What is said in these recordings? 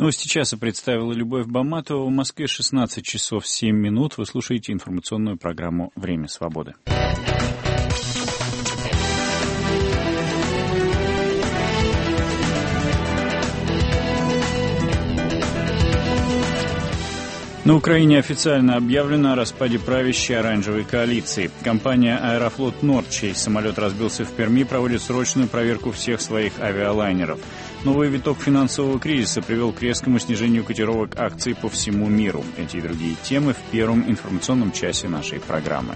Новости часа представила Любовь Баматова. В Москве 16 часов 7 минут. Вы слушаете информационную программу «Время свободы». На Украине официально объявлено о распаде правящей оранжевой коалиции. Компания «Аэрофлот Норд», чей самолет разбился в Перми, проводит срочную проверку всех своих авиалайнеров. Новый виток финансового кризиса привел к резкому снижению котировок акций по всему миру. Эти и другие темы в первом информационном часе нашей программы.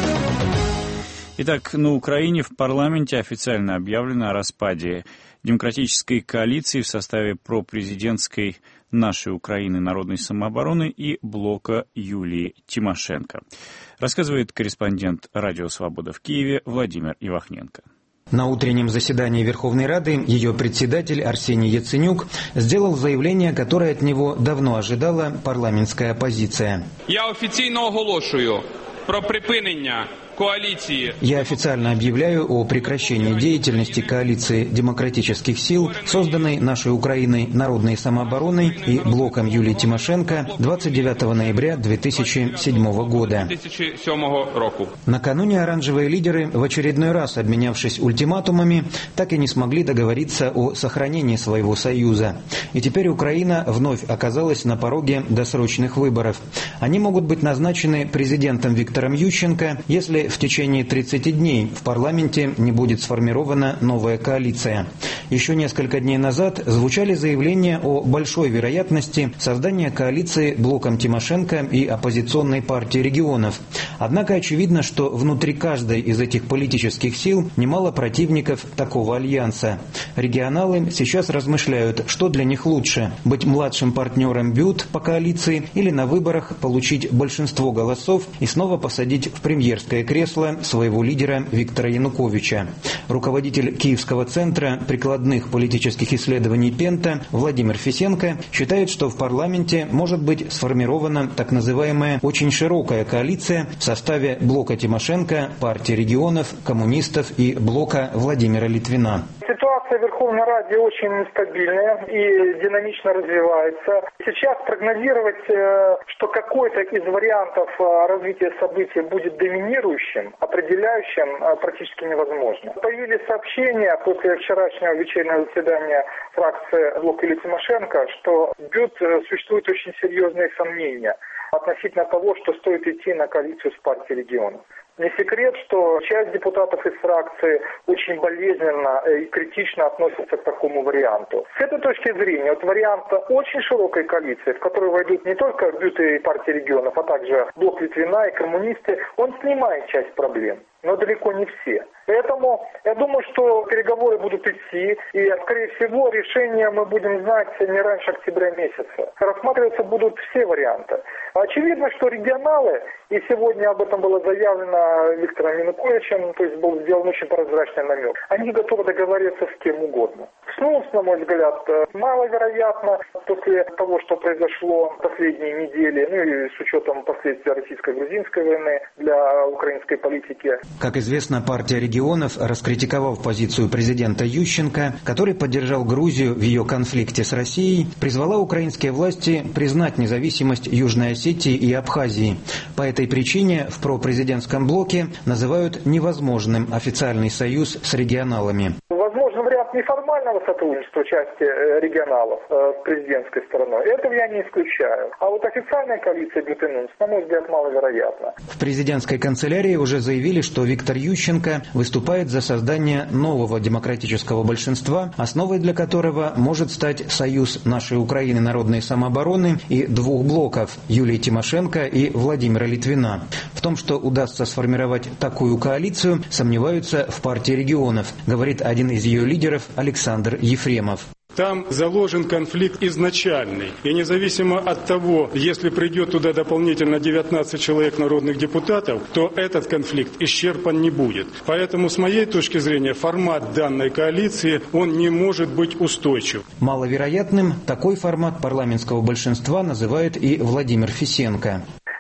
Итак, на Украине в парламенте официально объявлено о распаде демократической коалиции в составе пропрезидентской «Нашей Украины народной самообороны» и блока Юлии Тимошенко. Рассказывает корреспондент «Радио Свобода» в Киеве Владимир Ивахненко. На утреннем заседании Верховной Рады ее председатель Арсений Яценюк сделал заявление, которое от него давно ожидала парламентская оппозиция. Я официально оголошую про припинення коалиции. Я официально объявляю о прекращении деятельности коалиции демократических сил, созданной «Нашей Украиной народной самообороной» и блоком Юлии Тимошенко 29 ноября 2007 года. Накануне оранжевые лидеры, в очередной раз обменявшись ультиматумами, так и не смогли договориться о сохранении своего союза. И теперь Украина вновь оказалась на пороге досрочных выборов. Они могут быть назначены президентом Виктором Ющенко, если в течение 30 дней в парламенте не будет сформирована новая коалиция. Еще несколько дней назад звучали заявления о большой вероятности создания коалиции блоком Тимошенко и оппозиционной партии регионов. Однако очевидно, что внутри каждой из этих политических сил немало противников такого альянса. Регионалы сейчас размышляют, что для них лучше – быть младшим партнером БЮТ по коалиции или на выборах получить большинство голосов и снова посадить в премьерское кресло своего лидера Виктора Януковича. Руководитель Киевского центра прикладных политических исследований «Пента» Владимир Фисенко считает, что в парламенте может быть сформирована так называемая очень широкая коалиция в составе блока Тимошенко, партии регионов, коммунистов и блока Владимира Литвина. Ситуация в Верховной Раде очень нестабильная и динамично развивается. Сейчас прогнозировать, что какой-то из вариантов развития событий будет доминирующим, определяющим, практически невозможно. Появились сообщения после вчерашнего вечернего заседания фракции блока Юлии Тимошенко, что в БЮТ существуют очень серьезные сомнения относительно того, что стоит идти на коалицию с партией регионов. Не секрет, что часть депутатов из фракции очень болезненно и критично относятся к такому варианту. С этой точки зрения, от варианта очень широкой коалиции, в которую войдут не только БЮТ и партии регионов, а также блок Литвина и коммунисты, он снимает часть проблем, но далеко не все. Поэтому я думаю, что переговоры будут идти, и, скорее всего, решение мы будем знать не раньше октября месяца. Рассматриваться будут все варианты. Очевидно, что регионалы, и сегодня об этом было заявлено Виктором Януковичем, то есть был сделан очень прозрачный намек, они готовы договориться с кем угодно. Снова, на мой взгляд, маловероятно после того, что произошло в последние недели, ну и с учетом последствий российско-грузинской войны для украинской политики. Как известно, партия регионов, раскритиковав позицию президента Ющенко, который поддержал Грузию в ее конфликте с Россией, призвала украинские власти признать независимость Южной Осетии и Абхазии. По этой причине в пропрезидентском блоке называют невозможным официальный союз с регионалами. Возможно, вариант неформального сотрудничества части регионалов с президентской стороной. Этого я не исключаю. А вот официальная коалиция БЮТ-НУНС, на мой взгляд, маловероятна. В президентской канцелярии уже заявили, что Виктор Ющенко выступает за создание нового демократического большинства, основой для которого может стать союз «Нашей Украины народной самообороны» и двух блоков – Юлии Тимошенко и Владимира Литвина. В том, что удастся сформировать такую коалицию, сомневаются в партии регионов, говорит один из ее лидеров Александр Ефремов. Там заложен конфликт изначальный. И независимо от того, если придет туда дополнительно 19 человек народных депутатов, то этот конфликт исчерпан не будет. Поэтому, с моей точки зрения, формат данной коалиции, он не может быть устойчив. Маловероятным такой формат парламентского большинства называет и Владимир Фисенко. Этот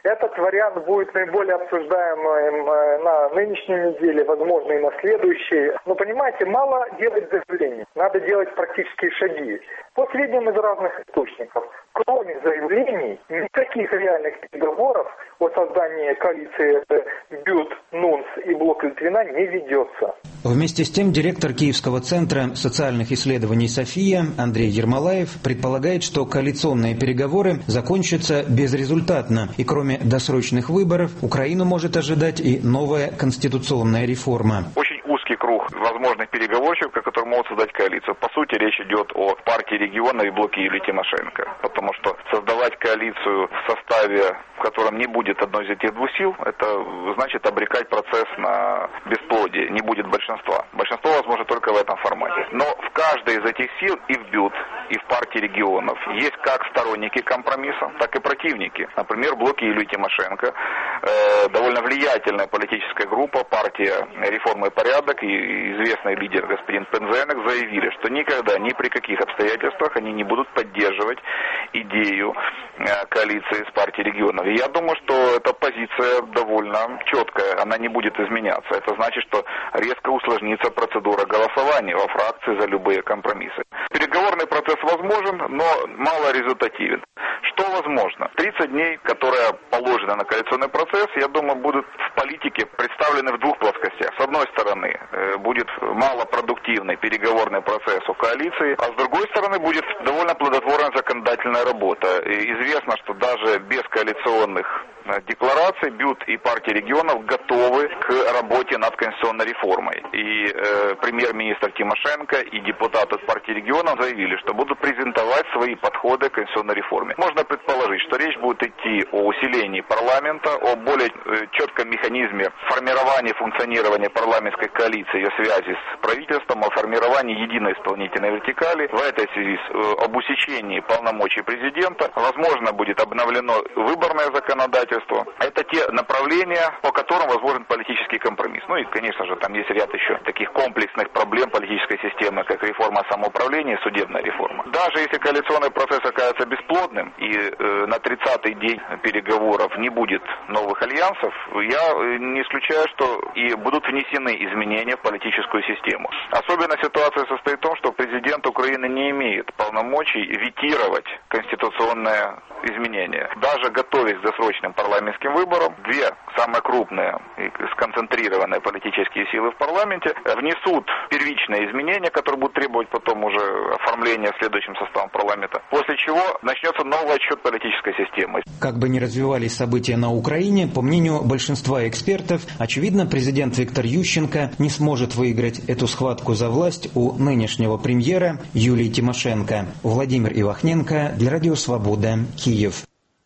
вариант будет наиболее обсуждаемым на нынешней неделе, возможно, и на следующей. Но, понимаете, мало делать заявлений, надо делать практические шаги. По сведениям из разных источников, кроме заявлений, никаких реальных переговоров о создании коалиции БЮТ, НУНС и Блок Литвина не ведется. Вместе с тем, директор Киевского центра социальных исследований «София» Андрей Ермолаев предполагает, что коалиционные переговоры закончатся безрезультатно, и кроме досрочных выборов Украину может ожидать и новая конституционная реформа. Очень узкий круг возможных переговорщиков, которые могут создать коалицию. По сути, речь идет о партии региона и блоке Юлии Тимошенко, потому что создавать коалицию в составе, в котором не будет одной из этих двух сил, это значит обрекать процесс на бесплодие, не будет большинства. Большинство возможно только в этом формате. Но в каждой из этих сил, и в БЮТ, и в партии регионов, есть как сторонники компромисса, так и противники. Например, в блоке Юлии Тимошенко довольно влиятельная политическая группа, партия «Реформа и порядок» и известный лидер господин Пензенек заявили, что никогда, ни при каких обстоятельствах они не будут поддерживать идею коалиции с партией регионов. И я думаю, что эта позиция довольно четкая, она не будет изменяться. Это значит, что резко усложнится процедура голосования во фракции за любые компромиссы. Переговорный процесс возможен, но мало результативен. Что возможно? 30 дней, которые положены на коалиционный процесс, я думаю, будут в политике представлены в двух плоскостях. С одной стороны, будет малопродуктивный переговорный процесс у коалиции, а с другой стороны, будет довольно плодотворная законодательная работа. И известно, что даже без коалиционных деклараций БЮТ и партия регионов готовы к работе над конституционной реформой. И премьер-министр Тимошенко и депутаты партии регионов заявили, что будут презентовать свои подходы к конституционной реформе. Можно предположить, что речь будет идти о усилении парламента, о более четком механизме формирования и функционирования парламентской коалиции, ее связи с правительством, о формировании единой исполнительной вертикали. В этой связи об усечении полномочий президента. Возможно, будет обновлено выборное законодательство. Это те направления, по которым возможен политический компромисс. Ну и, конечно же, там есть ряд еще таких комплексных проблем политической системы, как реформа самоуправления и судебная реформа. Даже если коалиционный процесс окажется бесплодным и на 30-й день переговоров не будет новых альянсов, я не исключаю, что и будут внесены изменения в политическую систему. Особенно ситуация состоит в том, что президент Украины не имеет полномочий ветировать конституционное изменения. Даже готовясь к досрочным парламентским выборам, две самые крупные и сконцентрированные политические силы в парламенте внесут первичные изменения, которые будут требовать потом уже оформления следующим составом парламента, после чего начнется новый отсчет политической системы. Как бы ни развивались события на Украине, по мнению большинства экспертов, очевидно, президент Виктор Ющенко не сможет выиграть эту схватку за власть у нынешнего премьера Юлии Тимошенко. Владимир Ивахненко для Радио Свобода, Киев.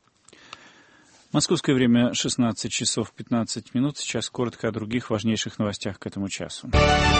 Московское время 16 часов 15 минут. Сейчас коротко о других важнейших новостях к этому часу.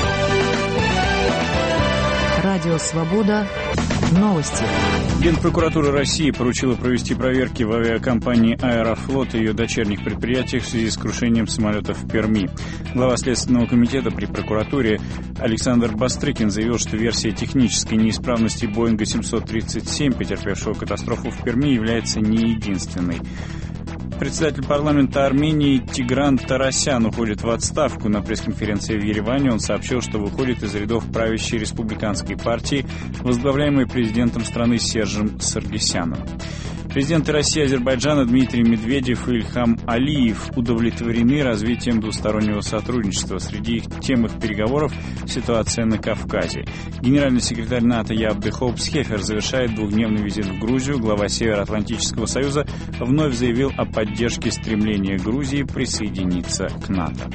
Радио «Свобода». Новости. Генпрокуратура России поручила провести проверки в авиакомпании «Аэрофлот» и ее дочерних предприятиях в связи с крушением самолетов в Перми. Глава Следственного комитета при прокуратуре Александр Бастрыкин заявил, что версия технической неисправности Боинга 737, потерпевшего катастрофу в Перми, является не единственной. Председатель парламента Армении Тигран Тарасян уходит в отставку. На пресс-конференции в Ереване он сообщил, что выходит из рядов правящей республиканской партии, возглавляемой президентом страны Сержем Саргсяном. Президенты России и Азербайджана Дмитрий Медведев и Ильхам Алиев удовлетворены развитием двустороннего сотрудничества. Среди тем их переговоров – ситуация на Кавказе. Генеральный секретарь НАТО Ябде Хоупс-Хефер завершает двухдневный визит в Грузию. Глава Североатлантического союза вновь заявил о поддержке стремления Грузии присоединиться к НАТО.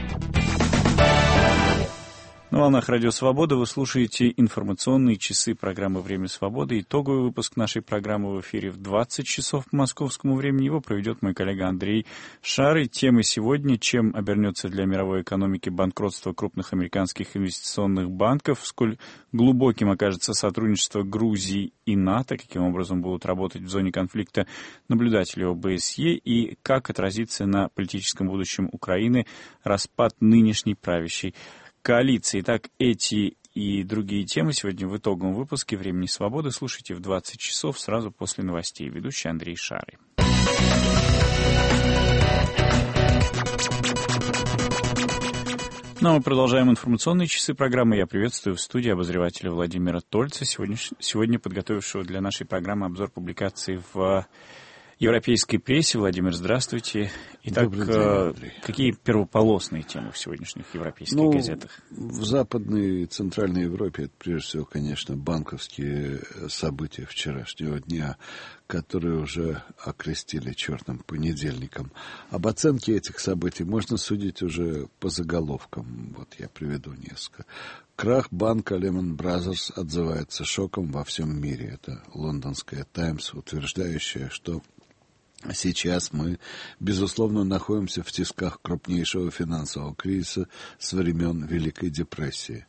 На волнах Радио Свобода вы слушаете информационные часы программы «Время свободы». Итоговый выпуск нашей программы в эфире в 20 часов по московскому времени. Его проведет мой коллега Андрей Шарый. Темы сегодня: чем обернется для мировой экономики банкротство крупных американских инвестиционных банков, сколь глубоким окажется сотрудничество Грузии и НАТО, каким образом будут работать в зоне конфликта наблюдатели ОБСЕ и как отразится на политическом будущем Украины распад нынешней правящей коалиции. Итак, эти и другие темы сегодня в итоговом выпуске «Времени свободы». Слушайте в 20 часов сразу после новостей. Ведущий Андрей Шарый. Ну, а мы продолжаем информационные часы программы. Я приветствую в студии обозревателя Владимира Тольца, сегодня подготовившего для нашей программы обзор публикаций в европейской прессе. Владимир, здравствуйте. Итак, какие первополосные темы в сегодняшних европейских газетах? В Западной и Центральной Европе это, прежде всего, конечно, банковские события вчерашнего дня, которые уже окрестили черным понедельником. Об оценке этих событий можно судить уже по заголовкам. Вот я приведу несколько. Крах банка Lehman Brothers отзывается шоком во всем мире. Это лондонская «Таймс», утверждающая, что сейчас мы, безусловно, находимся в тисках крупнейшего финансового кризиса с времен Великой депрессии.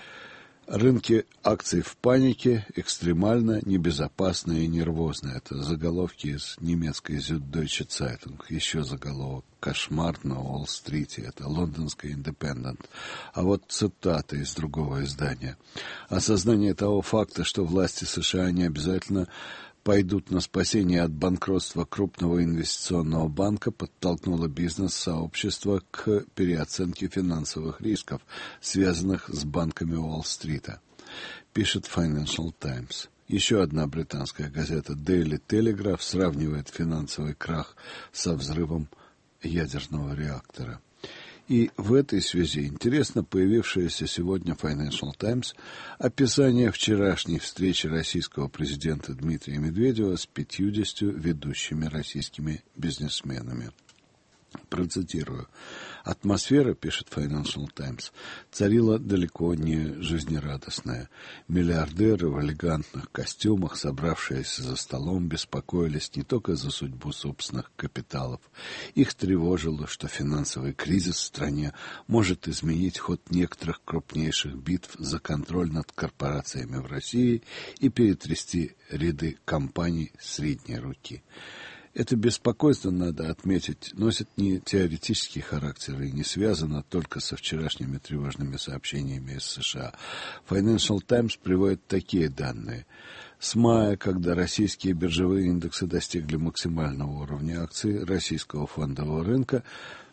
Рынки акций в панике, экстремально, небезопасно и нервозно. Это заголовки из немецкой Süddeutsche Zeitung. Еще заголовок «Кошмар на Уолл-стрите». Это лондонская Independent. А вот цитата из другого издания. Осознание того факта, что власти США не обязательно пойдут на спасение от банкротства крупного инвестиционного банка, подтолкнуло бизнес-сообщество к переоценке финансовых рисков, связанных с банками Уолл-стрита, пишет Financial Times. Еще одна британская газета Daily Telegraph сравнивает финансовый крах со взрывом ядерного реактора. И в этой связи интересно появившееся сегодня Financial Times описание вчерашней встречи российского президента Дмитрия Медведева с 50 ведущими российскими бизнесменами. Процитирую. Атмосфера, пишет Financial Times, царила далеко не жизнерадостная. Миллиардеры в элегантных костюмах, собравшиеся за столом, беспокоились не только за судьбу собственных капиталов. Их тревожило, что финансовый кризис в стране может изменить ход некоторых крупнейших битв за контроль над корпорациями в России и перетрясти ряды компаний средней руки. Это беспокойство, надо отметить, носит не теоретический характер и не связано только со вчерашними тревожными сообщениями из США. Financial Times приводит такие данные. С мая, когда российские биржевые индексы достигли максимального уровня акций российского фондового рынка,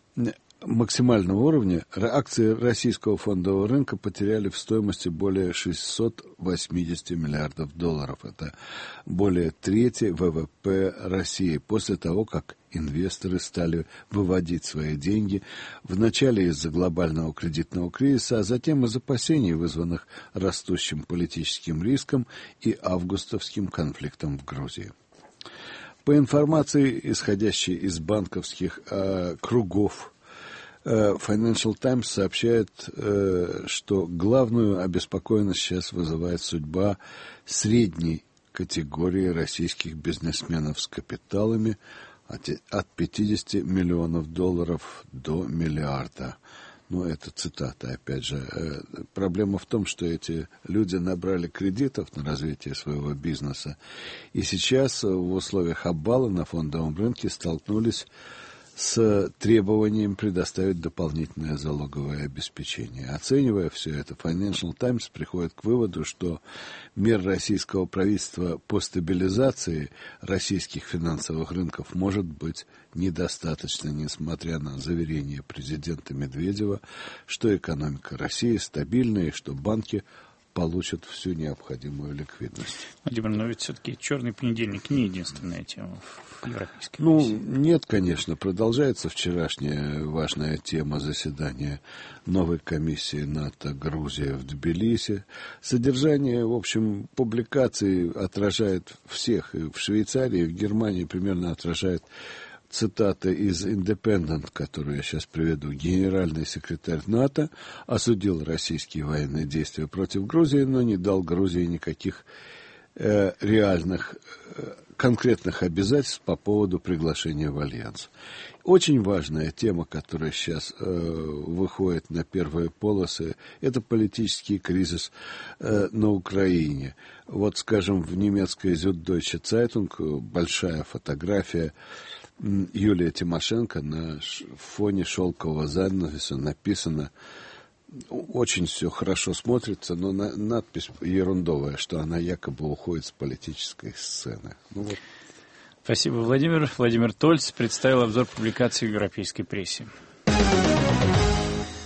акции российского фондового рынка потеряли в стоимости более 680 миллиардов долларов. Это более трети ВВП России после того, как инвесторы стали выводить свои деньги вначале из-за глобального кредитного кризиса, а затем из опасений, вызванных растущим политическим риском и августовским конфликтом в Грузии. По информации, исходящей из банковских кругов, Financial Times сообщает, что главную обеспокоенность сейчас вызывает судьба средней категории российских бизнесменов с капиталами от 50 миллионов долларов до миллиарда. Ну, это цитата, опять же. Проблема в том, что эти люди набрали кредитов на развитие своего бизнеса, и сейчас в условиях обвала на фондовом рынке столкнулись с требованием предоставить дополнительное залоговое обеспечение. Оценивая все это, Financial Times приходит к выводу, что мер российского правительства по стабилизации российских финансовых рынков может быть недостаточно, несмотря на заверения президента Медведева, что экономика России стабильная и что банки получат всю необходимую ликвидность. Владимир, но ведь все-таки черный понедельник не единственная тема в европейской прессе. Нет, конечно. Продолжается вчерашняя важная тема заседания новой комиссии НАТО «Грузия» в Тбилиси. Содержание, в общем, публикаций отражает всех. И в Швейцарии, и в Германии примерно отражает цитата из Independent, которую я сейчас приведу. Генеральный секретарь НАТО осудил российские военные действия против Грузии, но не дал Грузии никаких реальных, конкретных обязательств по поводу приглашения в альянс. Очень важная тема, которая сейчас выходит на первые полосы, это политический кризис на Украине. Вот, скажем, в немецкой Süddeutsche Zeitung большая фотография Юлия Тимошенко на фоне шелкового занавеса написано, очень все хорошо смотрится, но надпись ерундовая, что она якобы уходит с политической сцены. Вот. Спасибо, Владимир. Владимир Тольц представил обзор публикаций в европейской прессе.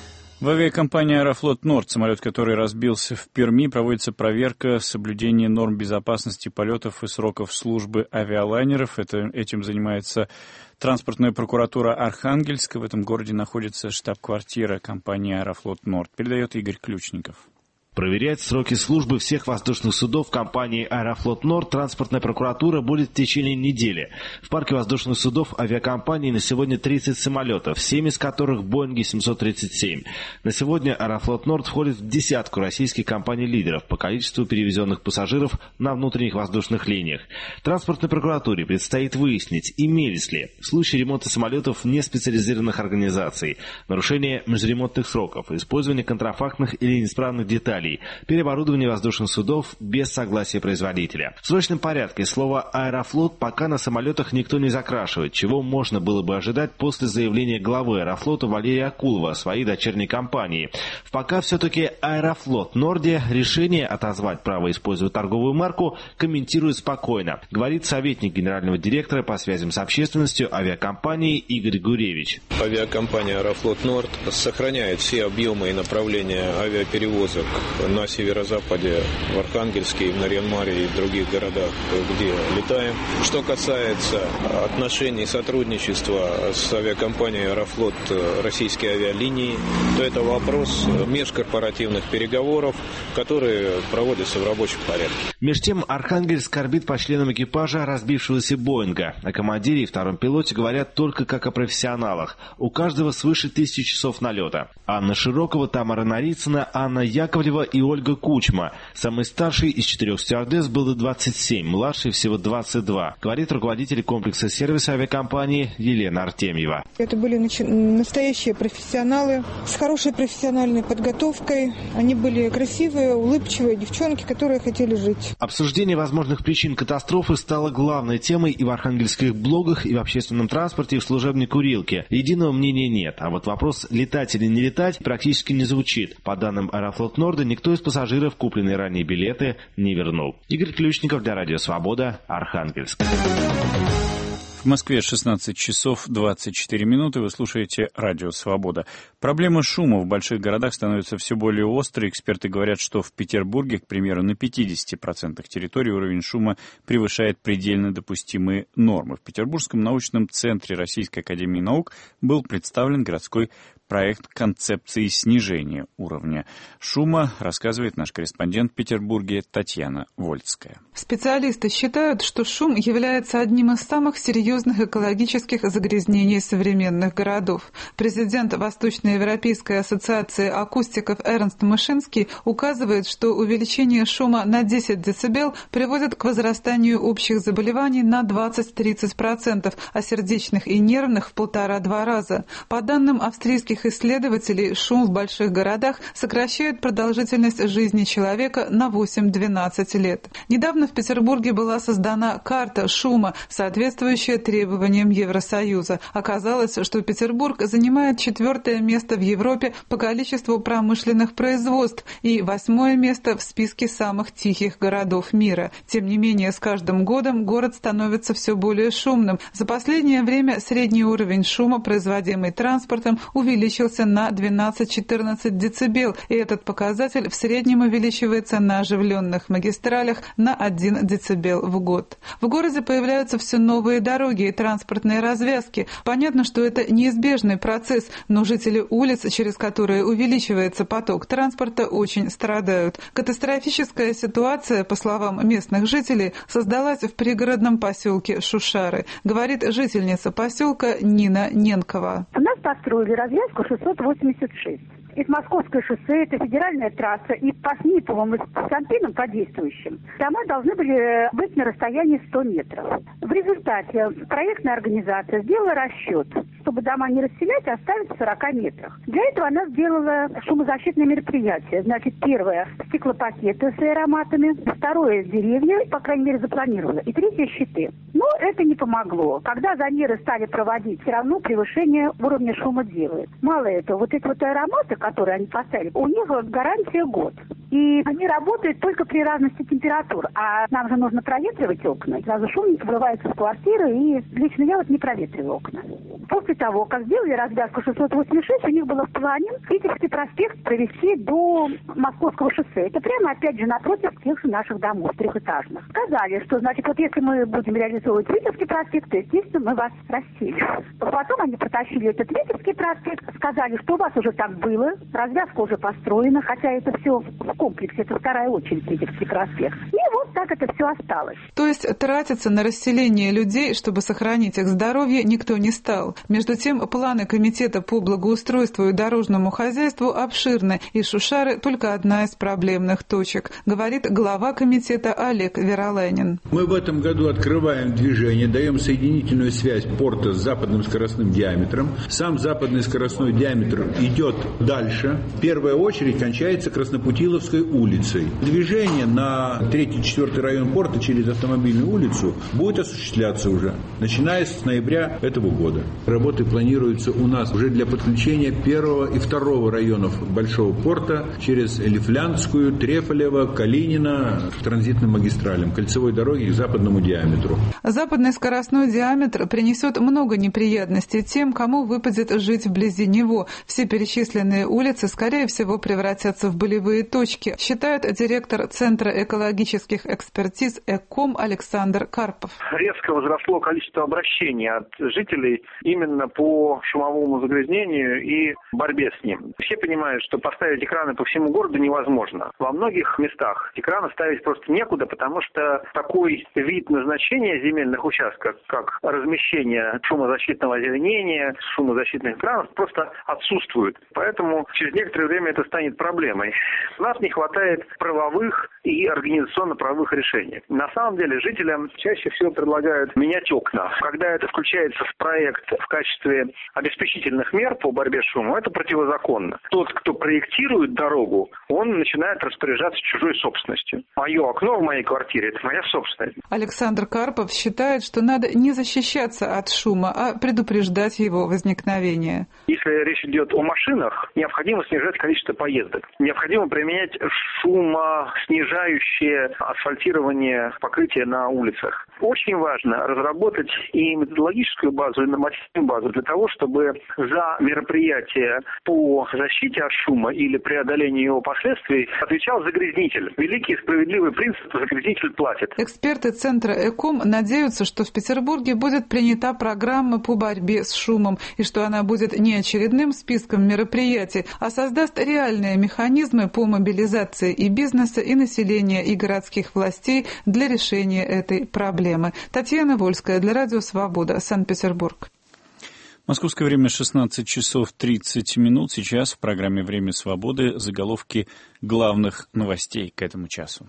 В авиакомпании «Аэрофлот Норд», самолет, который разбился в Перми, проводится проверка соблюдения норм безопасности полетов и сроков службы авиалайнеров. Этим занимается транспортная прокуратура Архангельска. В этом городе находится штаб-квартира компании «Аэрофлот Норд», передает Игорь Ключников. Проверять сроки службы всех воздушных судов компании «Аэрофлот Норд» транспортная прокуратура будет в течение недели. В парке воздушных судов авиакомпании на сегодня 30 самолетов, 7 из которых «Боинги 737». На сегодня «Аэрофлот Норд» входит в десятку российских компаний-лидеров по количеству перевезенных пассажиров на внутренних воздушных линиях. Транспортной прокуратуре предстоит выяснить, имелись ли случаи ремонта самолетов неспециализированных организаций, нарушение межремонтных сроков, использование контрафактных или неисправных деталей, переоборудование воздушных судов без согласия производителя. В срочном порядке слово «Аэрофлот» пока на самолетах никто не закрашивает, чего можно было бы ожидать после заявления главы Аэрофлота Валерия Акулова о своей дочерней компании. Пока все-таки «Аэрофлот Норде» решение отозвать право использовать торговую марку комментирует спокойно, говорит советник генерального директора по связям с общественностью авиакомпании Игорь Гуревич. Авиакомпания «Аэрофлот Норд» сохраняет все объемы и направления авиаперевозок на северо-западе, в Архангельске, в Нарьян-Маре и в других городах, где летаем. Что касается отношений и сотрудничества с авиакомпанией «Аэрофлот» российские авиалинии, то это вопрос межкорпоративных переговоров, которые проводятся в рабочем порядке. Между тем, Архангельск скорбит по членам экипажа разбившегося «Боинга». О командире и втором пилоте говорят только как о профессионалах. У каждого свыше 1000 часов налета. Анна Широкова, Тамара Нарицына, Анна Яковлева и Ольга Кучма. Самый старший из 4 стюардесс было 27, младший всего 22, говорит руководитель комплекса сервиса авиакомпании Елена Артемьева. Это были настоящие профессионалы с хорошей профессиональной подготовкой. Они были красивые, улыбчивые девчонки, которые хотели жить. Обсуждение возможных причин катастрофы стало главной темой и в архангельских блогах, и в общественном транспорте, и в служебной курилке. Единого мнения нет, а вот вопрос летать или не летать практически не звучит. По данным «Аэрофлот Норда», никто из пассажиров купленные ранее билеты не вернул. Игорь Ключников для Радио Свобода, Архангельск. В Москве 16 часов 24 минуты. Вы слушаете Радио Свобода. Проблема шума в больших городах становится все более острой. Эксперты говорят, что в Петербурге, к примеру, на 50% территории уровень шума превышает предельно допустимые нормы. В Петербургском научном центре Российской академии наук был представлен городской проект концепции снижения уровня шума, рассказывает наш корреспондент в Петербурге Татьяна Вольцкая. Специалисты считают, что шум является одним из самых серьезных экологических загрязнений современных городов. Президент Восточноевропейской ассоциации акустиков Эрнст Мышинский указывает, что увеличение шума на 10 дБ приводит к возрастанию общих заболеваний на 20-30%, а сердечных и нервных в 1,5-2 раза. По данным австрийских исследователей, шум в больших городах сокращает продолжительность жизни человека на 8-12 лет. Недавно в Петербурге была создана карта шума, соответствующая требованиям Евросоюза. Оказалось, что Петербург занимает 4-е место в Европе по количеству промышленных производств и 8-е место в списке самых тихих городов мира. Тем не менее, с каждым годом город становится все более шумным. За последнее время средний уровень шума, производимый транспортом, увеличился на 12-14 дБ, и этот показатель в среднем увеличивается на оживленных магистралях на 1 дБ в год. В городе появляются все новые дороги и транспортные развязки. Понятно, что это неизбежный процесс, но жители улиц, через которые увеличивается поток транспорта, очень страдают. Катастрофическая ситуация, по словам местных жителей, создалась в пригородном поселке Шушары, говорит жительница поселка Нина Ненкова. У нас построили развязку 686. Это Московское шоссе, это федеральная трасса, и по Сниповым и с Санпином, по действующим, дома должны были быть на расстоянии 100 метров. В результате проектная организация сделала расчет, чтобы дома не расселять, а оставить в 40 метрах. Для этого она сделала шумозащитные мероприятия. Значит, первое – стеклопакеты с аэроматами, второе – деревья, по крайней мере, запланировала, и третье – щиты. Но это не помогло. Когда замеры стали проводить, все равно превышение уровня шума делает. Мало этого, вот эти вот аэроматы, которые они поставили, у них гарантия год. и они работают только при разности температур. А нам же нужно проветривать окна. Сразу шум врывается в квартиры, и лично я вот не проветриваю окна. После того, как сделали развязку 686, у них было в плане Витебский проспект провести до Московского шоссе. Это прямо, опять же, напротив тех же наших домов трехэтажных. Сказали, что, значит, вот если мы будем реализовывать Витебский проспект, то, естественно, мы вас расселим. Потом они протащили этот Витебский проспект, сказали, что у вас уже так было, развязка уже построена, хотя это все в комплексе, это вторая очередь Витебский проспект. И вот так это все осталось. То есть тратиться на расселение людей, чтобы сохранить их здоровье, никто не стал. Между тем, планы Комитета по благоустройству и дорожному хозяйству обширны, и Шушары только одна из проблемных точек, говорит глава комитета Олег Веролайнин. Мы в этом году открываем движение, даем соединительную связь порта с западным скоростным диаметром. Сам западный скоростной диаметр идет дальше. Первая очередь кончается Краснопутиловской улицей. Движение на 3-4 район порта через Автомобильную улицу будет осуществляться уже, начиная с ноября этого года. Работы планируются у нас уже для подключения 1 и 2 районов Большого порта через Лифляндскую, Трефолево, Калинина к транзитным магистралям, кольцевой дороги к западному диаметру. Западный скоростной диаметр принесет много неприятностей тем, кому выпадет жить вблизи него. Все перечисленные улицы, скорее всего, превратятся в болевые точки, считает директор Центра экологических экспертиз ЭКОМ Александр Карпов. Резко возросло количество обращений от жителей именно по шумовому загрязнению и борьбе с ним. Все понимают, что поставить экраны по всему городу невозможно. Во многих местах экраны ставить просто некуда, потому что такой вид назначения земельных участков, как размещение шумозащитного озеленения, шумозащитных экранов, просто отсутствует. Поэтому через некоторое время это станет проблемой. У нас не хватает правовых и организационно-правовых решений. На самом деле жителям чаще всего предлагают менять окна. Когда это включается в проект в качестве обеспечительных мер по борьбе с шумом, это противозаконно. Тот, кто проектирует дорогу, он начинает распоряжаться чужой собственностью. Мое окно в моей квартире – это моя собственность. Александр Карпов считает, что надо не защищаться от шума, а предупреждать его возникновение. Если речь идет о машинах, необходимо снижать количество поездок. Необходимо применять шумоснижающее асфальтирование покрытия на улицах. Очень важно разработать и методологическую базу, и нормативную базу для того, чтобы за мероприятия по защите от шума или преодолению его последствий отвечал загрязнитель. Великий и справедливый принцип «загрязнитель платит». Эксперты Центра ЭКОМ надеются, что в Петербурге будет принята программа по борьбе с шумом, и что она будет не очередным списком мероприятий, а создаст реальные механизмы по мобилизации и бизнеса, и населения, и городских властей для решения этой проблемы. Татьяна Вольская для Радио Свобода, Санкт-Петербург. Московское время 16 часов 30 минут. Сейчас в программе «Время свободы» заголовки главных новостей к этому часу.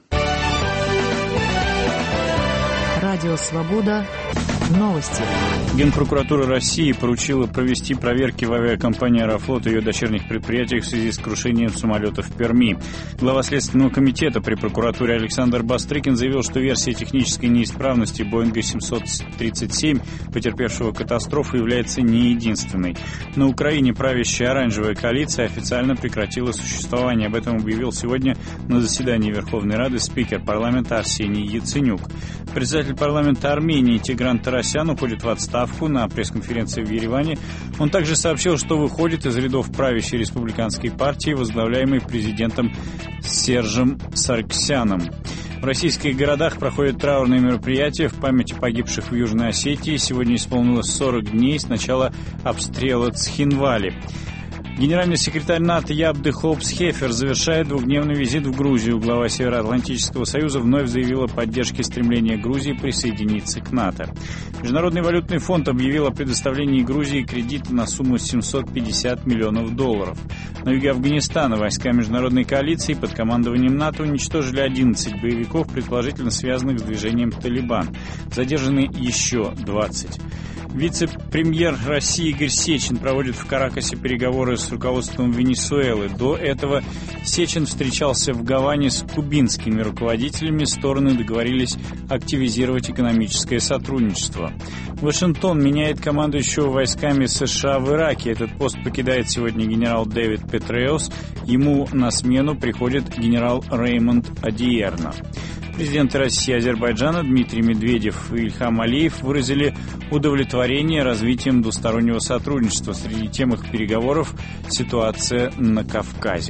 Радио «Свобода». Новости. Генпрокуратура России поручила провести проверки в авиакомпании «Аэрофлот» и ее дочерних предприятиях в связи с крушением самолета в Перми. Глава Следственного комитета при прокуратуре Александр Бастрыкин заявил, что версия технической неисправности Боинга 737, потерпевшего катастрофу, является не единственной. На Украине правящая оранжевая коалиция официально прекратила существование. Об этом объявил сегодня на заседании Верховной Рады спикер парламента Арсений Яценюк. Председатель парламента Армении Тигран Тарасян уходит в отставку. На пресс-конференции в Ереване он также сообщил, что выходит из рядов правящей республиканской партии, возглавляемой президентом Сержем Сарксяном. В российских городах проходят траурные мероприятия в память о погибших в Южной Осетии. Сегодня исполнилось 40 дней с начала обстрела Цхинвали. Генеральный секретарь НАТО Ябде Хоупс-Хефер завершает двухдневный визит в Грузию. Глава Североатлантического союза вновь заявил о поддержке стремления Грузии присоединиться к НАТО. Международный валютный фонд объявил о предоставлении Грузии кредита на сумму $750 миллионов. На юге Афганистана войска международной коалиции под командованием НАТО уничтожили 11 боевиков, предположительно связанных с движением «Талибан». Задержаны еще 20. Вице-премьер России Игорь Сечин проводит в Каракасе переговоры с с руководством Венесуэлы. До этого Сечин встречался в Гаване с кубинскими руководителями. Стороны договорились активизировать экономическое сотрудничество. Вашингтон меняет командующего войсками США в Ираке. Этот пост покидает сегодня генерал Дэвид Петреус. Ему на смену приходит генерал Реймонд Одиерно. Президенты России и Азербайджана Дмитрий Медведев и Ильхам Алиев выразили удовлетворение развитием двустороннего сотрудничества. Среди тем их переговоров – ситуация на Кавказе.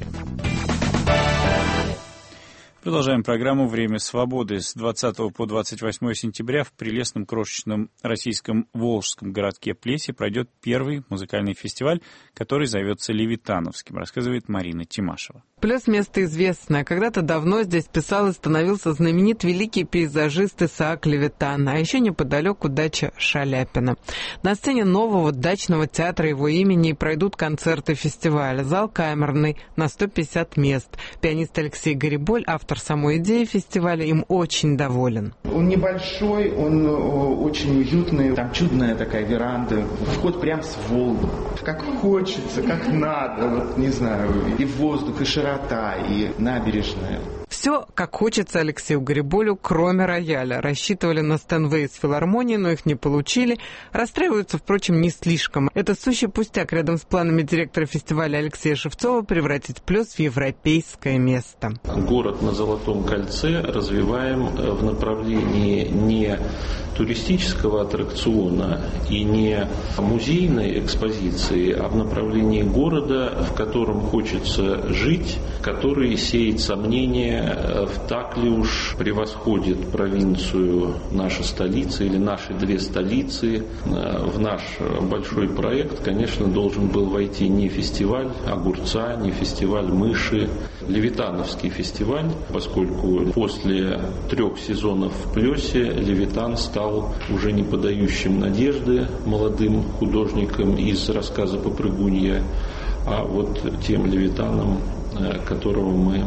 Продолжаем программу «Время свободы». С 20 по 28 сентября в прелестном крошечном российском волжском городке Плесе пройдет первый музыкальный фестиваль, который зовется «Левитановским», рассказывает Марина Тимашева. Плес – место известное. Когда-то давно здесь писал и становился знаменит великий пейзажист Исаак Левитан, а еще неподалеку дача Шаляпина. На сцене нового дачного театра его имени пройдут концерты фестиваля. Зал камерный на 150 мест. Пианист Алексей Гариболь, автор самой идеи фестиваля, им очень доволен. Он небольшой, он очень уютный. Там чудная такая веранда. Вход прям с Волги. Как хочется, как надо. Вот не знаю, и воздух, и широта, и набережная. Все, как хочется Алексею Гариболю, кроме рояля. Рассчитывали на Стэнвей из филармонии, но их не получили. Расстраиваются, впрочем, не слишком. Это сущий пустяк рядом с планами директора фестиваля Алексея Шевцова превратить Плес в европейское место. Город на Золотом кольце развиваем в направлении не туристического аттракциона и не музейной экспозиции, а в направлении города, в котором хочется жить, который сеет сомнения, так ли уж превосходит провинцию наша столица или наши две столицы. В наш большой проект, конечно, должен был войти не фестиваль огурца, не фестиваль мыши, Левитановский фестиваль, поскольку после 3 сезонов в Плесе Левитан стал уже не подающим надежды молодым художникам из рассказа «Попрыгунья», а вот тем Левитаном, которого мы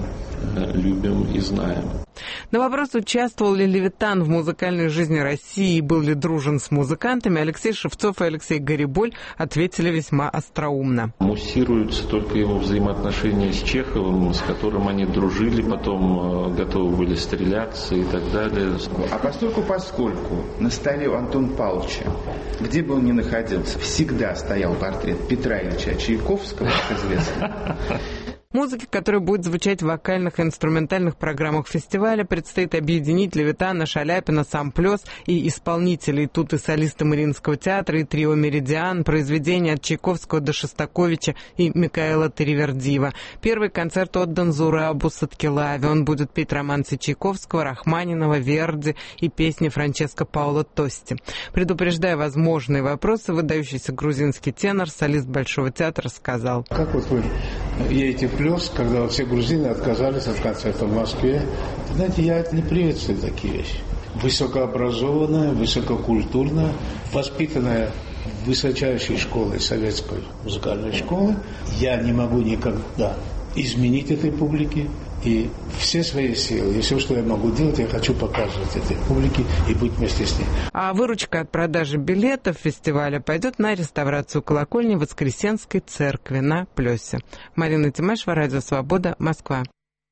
любим и знаем. На вопрос, участвовал ли Левитан в музыкальной жизни России и был ли дружен с музыкантами, Алексей Шевцов и Алексей Гариболь ответили весьма остроумно. Муссируются только его взаимоотношения с Чеховым, с которым они дружили, потом готовы были стреляться и так далее. А поскольку на столе у Антона Павловича, где бы он ни находился, всегда стоял портрет Петра Ильича Чайковского, как известно. Музыке, которая будет звучать в вокальных и инструментальных программах фестиваля, предстоит объединить Левитана, Шаляпина, сам Плес и исполнителей. Тут и солисты Мариинского театра, и трио «Меридиан», произведения от Чайковского до Шостаковича и Микаэла Таривердиева. Первый концерт отдан Зурабу Саткилаве. Он будет петь романсы Чайковского, Рахманинова, Верди и песни Франческо Паоло Тости. Предупреждая возможные вопросы, выдающийся грузинский тенор, солист Большого театра, сказал: «Как вот вы едете в Плес, когда все грузины отказались от концерта в Москве? Знаете, я не приветствую такие вещи. Высокообразованная, высококультурная, воспитанная высочайшей школой советской музыкальной школы, я не могу никогда изменить этой публике. И все свои силы, и все, что я могу делать, я хочу показывать этой публике и быть вместе с ней». А выручка от продажи билетов фестиваля пойдет на реставрацию колокольни Воскресенской церкви на Плесе. Марина Тимашева, Радио Свобода, Москва.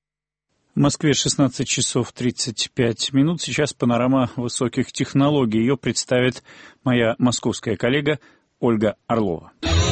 В Москве 16 часов 35 минут. Сейчас панорама высоких технологий. Ее представит моя московская коллега Ольга Орлова.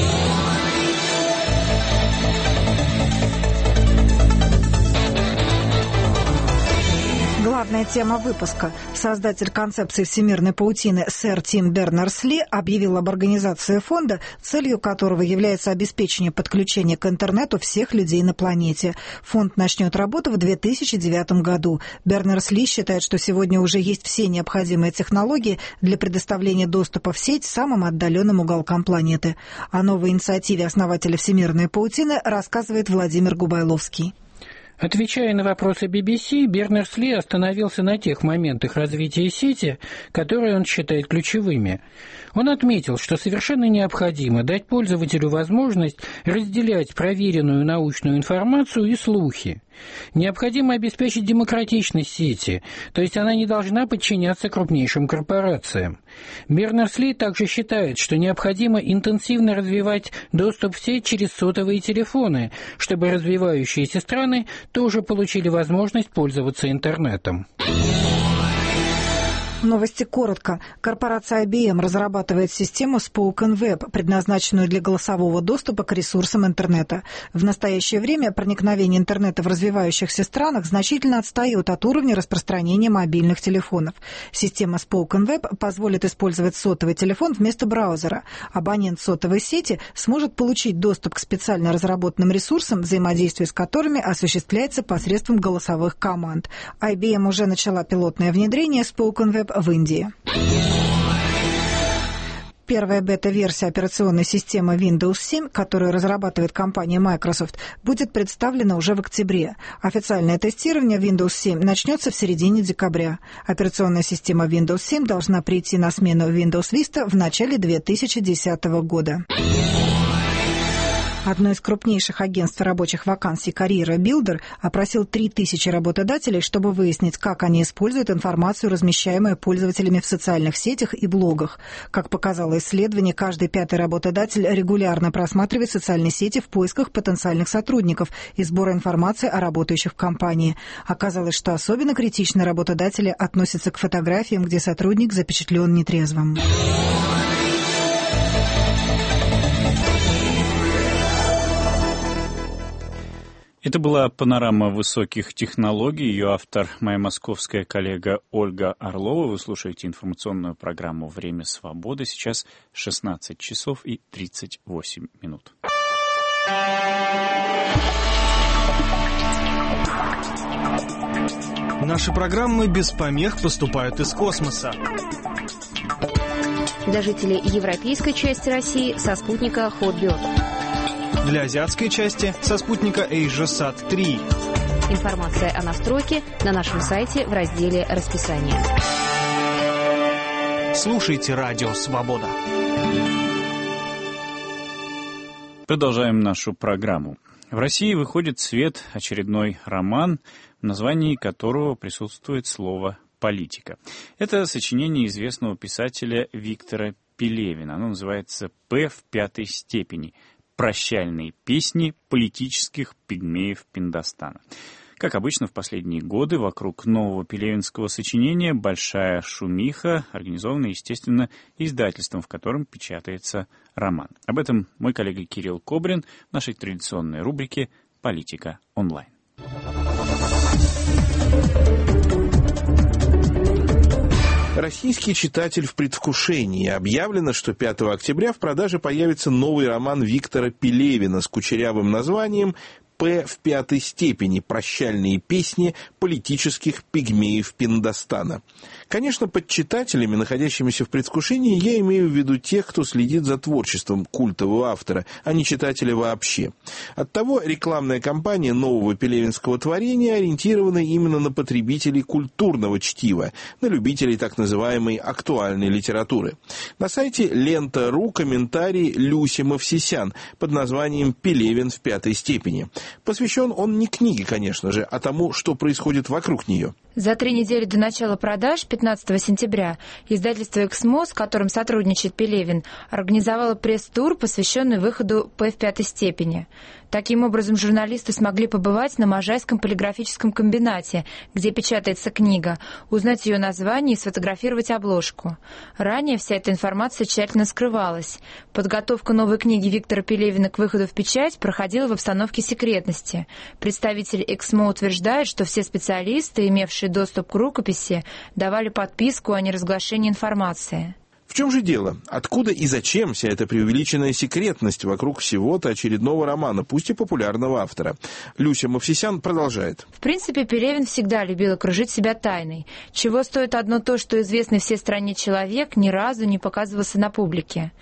Главная тема выпуска. Создатель концепции всемирной паутины сэр Тим Бернерс-Ли объявил об организации фонда, целью которого является обеспечение подключения к интернету всех людей на планете. Фонд начнет работу в 2009 году. Бернерс-Ли считает, что сегодня уже есть все необходимые технологии для предоставления доступа в сеть самым отдаленным уголкам планеты. О новой инициативе основателя всемирной паутины рассказывает Владимир Губайловский. Отвечая на вопросы BBC, Бернерс-Ли остановился на тех моментах развития сети, которые он считает ключевыми. Он отметил, что совершенно необходимо дать пользователю возможность разделять проверенную научную информацию и слухи. Необходимо обеспечить демократичность сети, то есть она не должна подчиняться крупнейшим корпорациям. Бернерс-Ли также считает, что необходимо интенсивно развивать доступ в сеть через сотовые телефоны, чтобы развивающиеся страны тоже получили возможность пользоваться интернетом. Новости коротко. Корпорация IBM разрабатывает систему Spoken Web, предназначенную для голосового доступа к ресурсам интернета. В настоящее время проникновение интернета в развивающихся странах значительно отстает от уровня распространения мобильных телефонов. Система Spoken Web позволит использовать сотовый телефон вместо браузера. Абонент сотовой сети сможет получить доступ к специально разработанным ресурсам, взаимодействие с которыми осуществляется посредством голосовых команд. IBM уже начала пилотное внедрение Spoken Web в Индии. Первая бета-версия операционной системы Windows 7, которую разрабатывает компания Microsoft, будет представлена уже в октябре. Официальное тестирование Windows 7 начнется в середине декабря. Операционная система Windows 7 должна прийти на смену Windows Vista в начале 2010 года. Одно из крупнейших агентств рабочих вакансий Career Builder опросил 3000 работодателей, чтобы выяснить, как они используют информацию, размещаемую пользователями в социальных сетях и блогах. Как показало исследование, каждый пятый работодатель регулярно просматривает социальные сети в поисках потенциальных сотрудников и сбора информации о работающих в компании. Оказалось, что особенно критично работодатели относятся к фотографиям, где сотрудник запечатлен нетрезвым. Это была панорама высоких технологий. Ее автор — моя московская коллега Ольга Орлова. Вы слушаете информационную программу «Время свободы». Сейчас 16 часов и 38 минут. Наши программы без помех поступают из космоса. Для жителей европейской части России со спутника Hotbird. Для азиатской части со спутника AsiaSat 3. Информация о настройке на нашем сайте в разделе «Расписание». Слушайте «Радио Свобода». Продолжаем нашу программу. В России выходит в свет очередной роман, в названии которого присутствует слово «политика». Это сочинение известного писателя Виктора Пелевина. Оно называется «П в пятой степени. Прощальные песни политических пигмеев Пиндостана». Как обычно, в последние годы вокруг нового пелевинского сочинения большая шумиха, организованная, естественно, издательством, в котором печатается роман. Об этом мой коллега Кирилл Кобрин в нашей традиционной рубрике «Политика онлайн». Российский читатель в предвкушении. Объявлено, что 5 октября в продаже появится новый роман Виктора Пелевина с кучерявым названием «П в пятой степени. Прощальные песни политических пигмеев Пиндостана». Конечно, под читателями, находящимися в предвкушении, я имею в виду тех, кто следит за творчеством культового автора, а не читателя вообще. Оттого рекламная кампания нового пелевинского творения ориентирована именно на потребителей культурного чтива, на любителей так называемой актуальной литературы. На сайте Лента.ру комментарий Люси Мовсисян под названием «Пелевин в пятой степени». Посвящен он не книге, конечно же, а тому, что происходит вокруг нее. За 3 недели до начала продаж, 15 сентября, издательство «Эксмо», с которым сотрудничает Пелевин, организовало пресс-тур, посвященный выходу «П в пятой степени». Таким образом, журналисты смогли побывать на Можайском полиграфическом комбинате, где печатается книга, узнать ее название и сфотографировать обложку. Ранее вся эта информация тщательно скрывалась. Подготовка новой книги Виктора Пелевина к выходу в печать проходила в обстановке секретности. Представитель «Эксмо» утверждает, что все специалисты, имевшие доступ к рукописи, давали подписку о неразглашении информации. В чем же дело? Откуда и зачем вся эта преувеличенная секретность вокруг всего-то очередного романа, пусть и популярного автора? Люся Мовсисян продолжает. В принципе, Пелевин всегда любил окружить себя тайной. Чего стоит одно то, что известный всей стране человек ни разу не показывался на публике.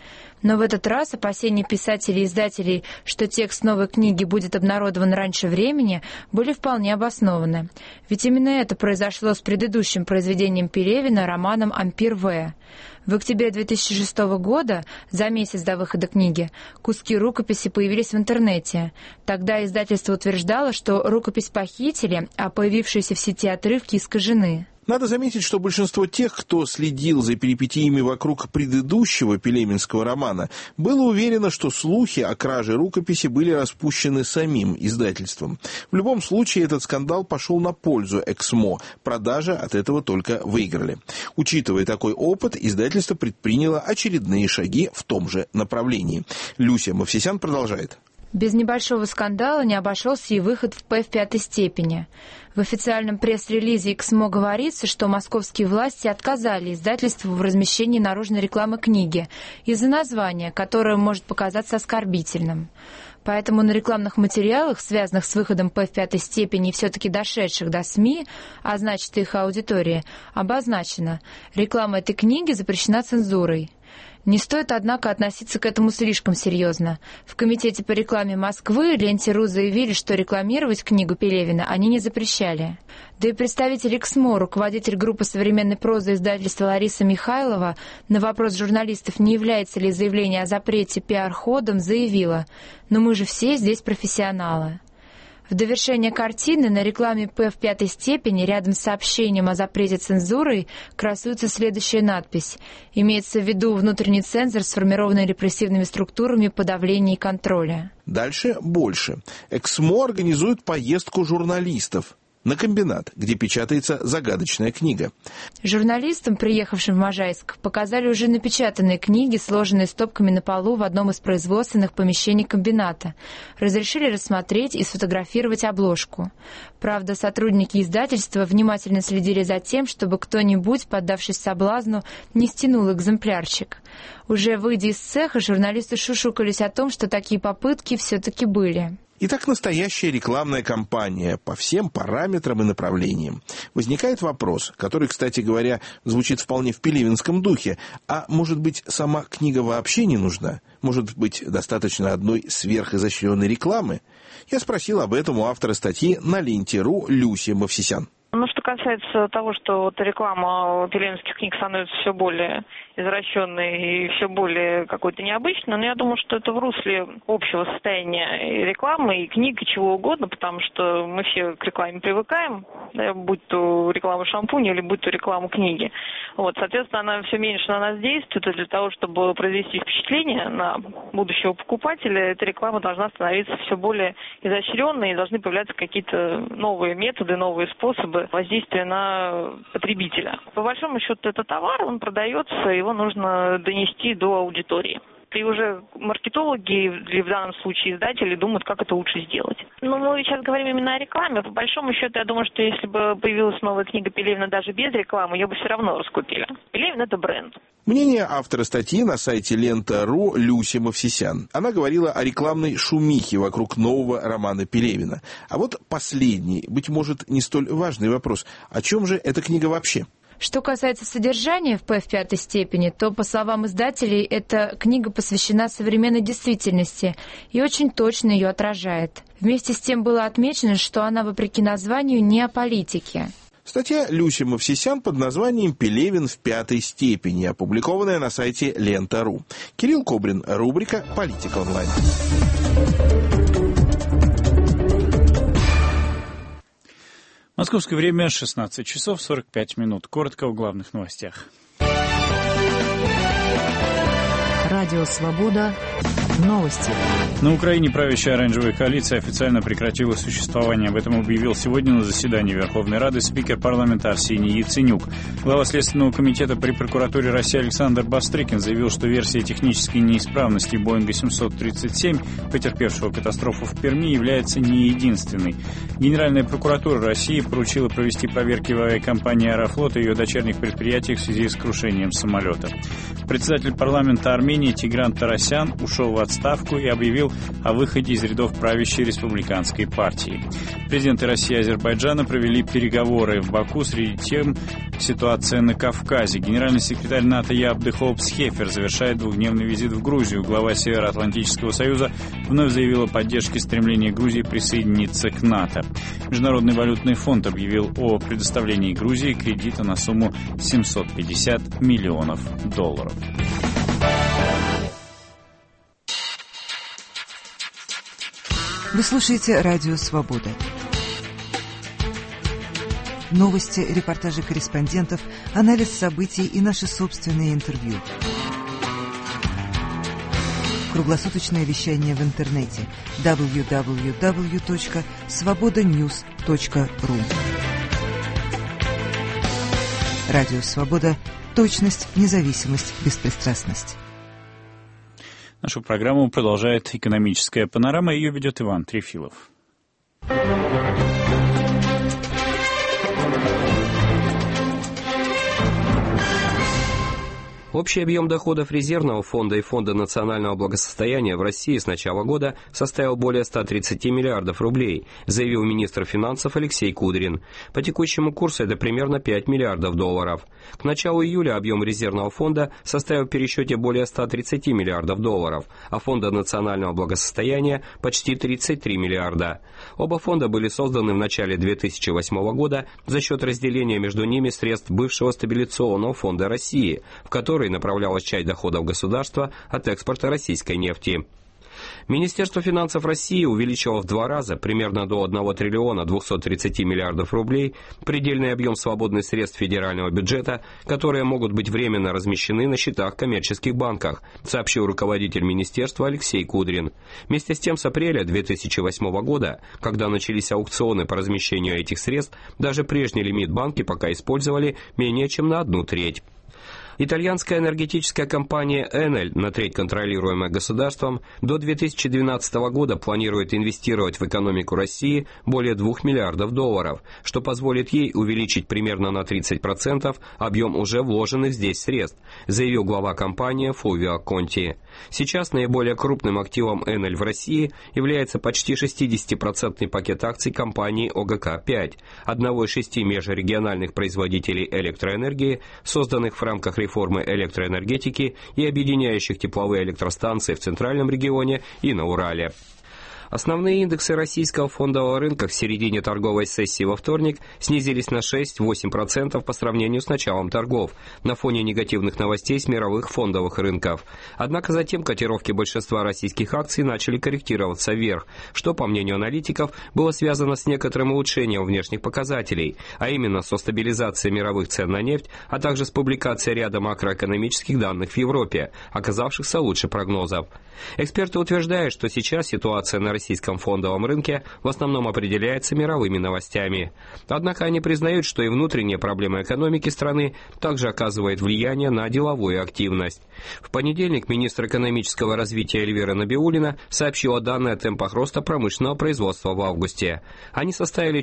Но в этот раз опасения писателей и издателей, что текст новой книги будет обнародован раньше времени, были вполне обоснованы. Ведь именно это произошло с предыдущим произведением Пелевина, романом «Ампир В». В октябре 2006 года, за месяц до выхода книги, куски рукописи появились в интернете. Тогда издательство утверждало, что рукопись похитили, а появившиеся в сети отрывки искажены. Надо заметить, что большинство тех, кто следил за перипетиями вокруг предыдущего пелевинского романа, было уверено, что слухи о краже рукописи были распущены самим издательством. В любом случае, этот скандал пошел на пользу Эксмо. Продажи от этого только выиграли. Учитывая такой опыт, издательство предприняло очередные шаги в том же направлении. Люся Мовсисян продолжает. Без небольшого скандала не обошелся и выход в П в 5 степени. В официальном пресс-релизе ИКСМО говорится, что московские власти отказали издательству в размещении наружной рекламы книги из-за названия, которое может показаться оскорбительным. Поэтому на рекламных материалах, связанных с выходом П в 5 степени и все-таки дошедших до СМИ, а значит их аудитории, обозначено: реклама этой книги запрещена цензурой. Не стоит, однако, относиться к этому слишком серьезно. В Комитете по рекламе Москвы Ленте.ру заявили, что рекламировать книгу Пелевина они не запрещали. Да и представитель ИКСМО, руководитель группы современной прозы издательства Лариса Михайлова, на вопрос журналистов, не является ли заявление о запрете пиар-ходом, заявила: «Но мы же все здесь профессионалы». В довершение картины на рекламе П в 5 степени рядом с сообщением о запрете цензуры красуется следующая надпись. Имеется в виду внутренний цензор, сформированный репрессивными структурами подавления и контроля. Дальше больше. Эксмо организует поездку журналистов на комбинат, где печатается загадочная книга. Журналистам, приехавшим в Можайск, показали уже напечатанные книги, сложенные стопками на полу в одном из производственных помещений комбината. Разрешили рассмотреть и сфотографировать обложку. Правда, сотрудники издательства внимательно следили за тем, чтобы кто-нибудь, поддавшись соблазну, не стянул экземплярчик. Уже выйдя из цеха, журналисты шушукались о том, что такие попытки все-таки были. Итак, настоящая рекламная кампания по всем параметрам и направлениям. Возникает вопрос, который, кстати говоря, звучит вполне в пелевинском духе. А может быть, сама книга вообще не нужна? Может быть, достаточно одной сверхизощренной рекламы? Я спросил об этом у автора статьи на Ленте.ру Люси Мовсисян. Ну, что касается того, что вот реклама пелевинских книг становится все более извращенной и все более какой-то необычной, но я думаю, что это в русле общего состояния и рекламы, и книг, и чего угодно, потому что мы все к рекламе привыкаем, да, будь то реклама шампуня или будь то реклама книги. Вот, соответственно, она все меньше на нас действует, и для того, чтобы произвести впечатление на будущего покупателя, эта реклама должна становиться все более изощренной, и должны появляться какие-то новые методы, новые способы воздействия на потребителя. По большому счету, это товар, он продается, его нужно донести до аудитории. И уже маркетологи, или в данном случае издатели, думают, как это лучше сделать. Но мы сейчас говорим именно о рекламе. По большому счету, я думаю, что если бы появилась новая книга Пелевина даже без рекламы, ее бы все равно раскупили. Пелевин – это бренд. Мнение автора статьи на сайте Лента.ру Люси Мовсисян. Она говорила о рекламной шумихе вокруг нового романа Пелевина. А вот последний, быть может, не столь важный вопрос. О чем же эта книга вообще? Что касается содержания в П в 5 степени, то, по словам издателей, эта книга посвящена современной действительности и очень точно ее отражает. Вместе с тем было отмечено, что она, вопреки названию, не о политике. Stатья Люси Мовсисян под названием «Пелевин в 5 степени», опубликованная на сайте Лента.ру. Кирилл Кобрин, рубрика «Политика онлайн». Московское время 16 часов 45 минут. Коротко о главных новостях. Радио «Свобода». Новости. На Украине правящая оранжевая коалиция официально прекратила существование. Об этом объявил сегодня на заседании Верховной Рады спикер парламента Арсений Яценюк. Глава Следственного комитета при прокуратуре России Александр Бастрыкин заявил, что версия технической неисправности Боинга 737, потерпевшего катастрофу в Перми, является не единственной. Генеральная прокуратура России поручила провести проверки в авиакомпании «Аэрофлот» и ее дочерних предприятиях в связи с крушением самолета. Председатель парламента Армении Тигран Тарасян ушел в отставку отставку и объявил о выходе из рядов правящей республиканской партии. Президенты России и Азербайджана провели переговоры в Баку. Среди тем ситуация на Кавказе. Генеральный секретарь НАТО Яб де Хоупс-Хефер завершает двухдневный визит в Грузию. Глава Североатлантического союза вновь заявил о поддержке стремления Грузии присоединиться к НАТО. Международный валютный фонд объявил о предоставлении Грузии кредита на сумму $750 миллионов. Вы слушаете «Радио Свобода». Новости, репортажи корреспондентов, анализ событий и наши собственные интервью. Круглосуточное вещание в интернете www.svobodanews.ru. Радио Свобода. Точность, независимость, беспристрастность. Нашу программу продолжает «Экономическая панорама». Ее ведет Иван Трефилов. Общий объем доходов резервного фонда и фонда национального благосостояния в России с начала года составил более 130 миллиардов рублей, заявил министр финансов Алексей Кудрин. По текущему курсу это примерно 5 миллиардов долларов. К началу июля объем резервного фонда составил в пересчете более 130 миллиардов долларов, а фонда национального благосостояния почти 33 миллиарда. Оба фонда были созданы в начале 2008 года за счет разделения между ними средств бывшего стабилизационного фонда России, в который направлялась часть доходов государства от экспорта российской нефти. Министерство финансов России увеличило в 2 раза, примерно до 1 триллиона 230 миллиардов рублей, предельный объем свободных средств федерального бюджета, которые могут быть временно размещены на счетах в коммерческих банках, сообщил руководитель министерства Алексей Кудрин. Вместе с тем, с апреля 2008 года, когда начались аукционы по размещению этих средств, даже прежний лимит банки пока использовали менее чем на 1/3. Итальянская энергетическая компания Enel, на треть контролируемая государством, до 2012 года планирует инвестировать в экономику России более 2 миллиардов долларов, что позволит ей увеличить примерно на 30% объем уже вложенных здесь средств, заявил глава компании Фулвио Конти. Сейчас наиболее крупным активом Enel в России является почти 60% пакет акций компании ОГК-5, одного из 6 межрегиональных производителей электроэнергии, созданных в рамках реформы электроэнергетики и объединяющих тепловые электростанции в Центральном регионе и на Урале. Основные индексы российского фондового рынка к середине торговой сессии во вторник снизились на 6-8% по сравнению с началом торгов, на фоне негативных новостей с мировых фондовых рынков. Однако затем котировки большинства российских акций начали корректироваться вверх, что, по мнению аналитиков, было связано с некоторым улучшением внешних показателей, а именно со стабилизацией мировых цен на нефть, а также с публикацией ряда макроэкономических данных в Европе, оказавшихся лучше прогнозов. Эксперты утверждают, что сейчас ситуация на российском фондовом рынке в основном определяется мировыми новостями. Однако они признают, что и внутренние проблемы экономики страны также оказывают влияние на деловую активность. В понедельник министр экономического развития Эльвира Набиуллина сообщила данные о темпах роста промышленного производства в августе. Они составили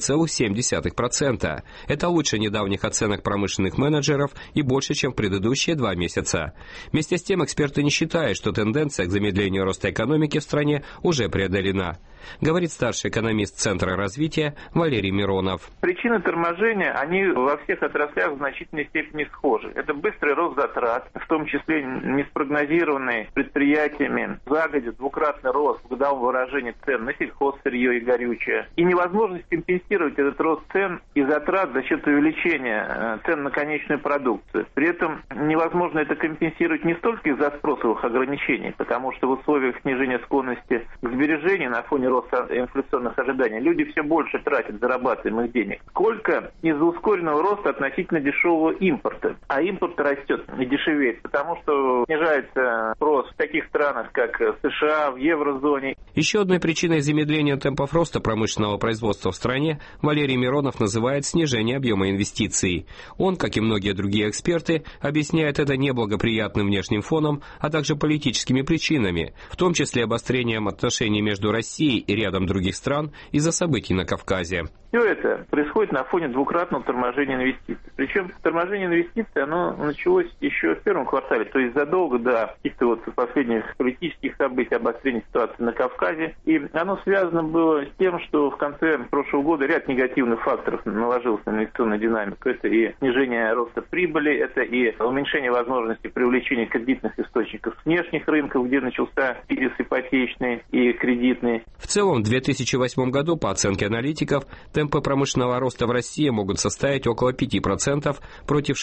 4,7%. Это лучше недавних оценок промышленных менеджеров и больше, чем в предыдущие 2 месяца. Вместе с тем, эксперты не считают, что тенденция к замедлению роста экономики в стране уже преодолена, говорит старший экономист Центра развития Валерий Миронов. Причины торможения, они во всех отраслях в значительной степени схожи. Это быстрый рост затрат, в том числе неспрогнозированный предприятиями загодя двукратный рост в годовом выражении цен на сельхозсырье и горючее. И невозможность компенсировать этот рост цен и затрат за счет увеличения цен на конечную продукцию. При этом невозможно это компенсировать не столько из-за спросовых ограничений, потому что в условиях снижения склонности к сбережению на фоне роста инфляционных ожиданий люди все больше тратят зарабатываемых денег, сколько из-за ускоренного роста относительно дешевого импорта. А импорт растет и дешевеет, потому что снижается спрос в таких странах, как США, в еврозоне. Еще одной причиной замедления темпов роста промышленного производства в стране Валерий Миронов называет снижение объема инвестиций. Он, как и многие другие эксперты, объясняет это неблагоприятным внешним фоном, а также политическими причинами, в том числе обострением отношений между Россией и рядом других стран из-за событий на Кавказе. Все это происходит на фоне двукратного торможения инвестиций. Причем торможение инвестиций, оно началось еще в первом квартале, то есть задолго до каких-то вот последних политических событий, обострения ситуации на Кавказе. И оно связано было с тем, что в конце прошлого года ряд негативных факторов наложился на инвестиционную динамику. Это и снижение роста прибыли, это и уменьшение возможности привлечения кредитных источников с внешних рынков, где начался кризис ипотечный и кредитный. В целом, в 2008 году, по оценке аналитиков, темпы промышленного роста в России могут составить около 5% против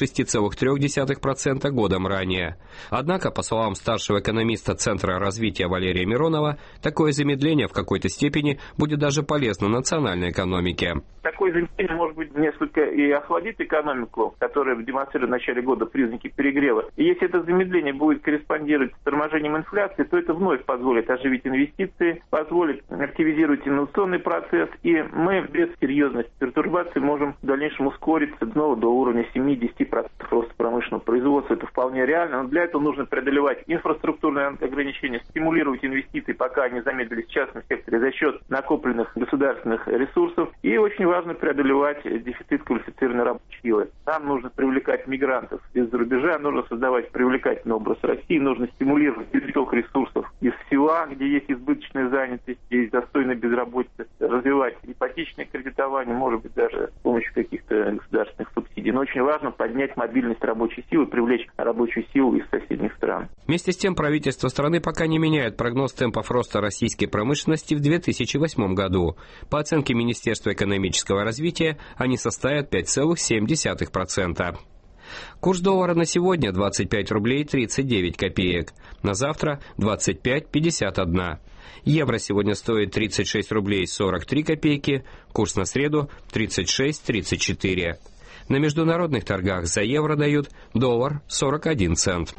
6,3% годом ранее. Однако, по словам старшего экономиста Центра развития Валерия Миронова, такое замедление в какой-то степени будет даже полезно национальной экономике. Такое замедление, может быть, несколько и охладит экономику, которая демонстрирует в начале года признаки перегрева. И если это замедление будет корреспондировать с торможением инфляции, то это вновь позволит оживить инвестиции, позволит активизировать инновационный процесс, и мы без серьезных пертурбаций можем в дальнейшем ускориться снова до уровня 7-10% роста промышленного производства. Это вполне реально, но для этого нужно преодолевать инфраструктурные ограничения, стимулировать инвестиции, пока они замедлились в частном секторе за счет накопленных государственных ресурсов, и очень важно преодолевать дефицит квалифицированной рабочей силы. Нам нужно привлекать мигрантов из-за рубежа, нужно создавать привлекательный образ России, нужно стимулировать переток ресурсов из села, где есть избыточная занятость, где есть достойная безработица, развивать ипотечное кредитование, может быть, даже с помощью каких-то государственных субсидий. Но очень важно поднять мобильность рабочей силы, привлечь рабочую силу из соседних стран. Вместе с тем, правительство страны пока не меняет прогноз темпов роста российской промышленности в 2008 году. По оценке Министерства экономического развития, они составят 5,7%. Курс доллара на сегодня 25 рублей 39 копеек, на завтра 25,51. Евро сегодня стоит 36 рублей 43 копейки, курс на среду 36,34. На международных торгах за евро дают доллар 41 цент.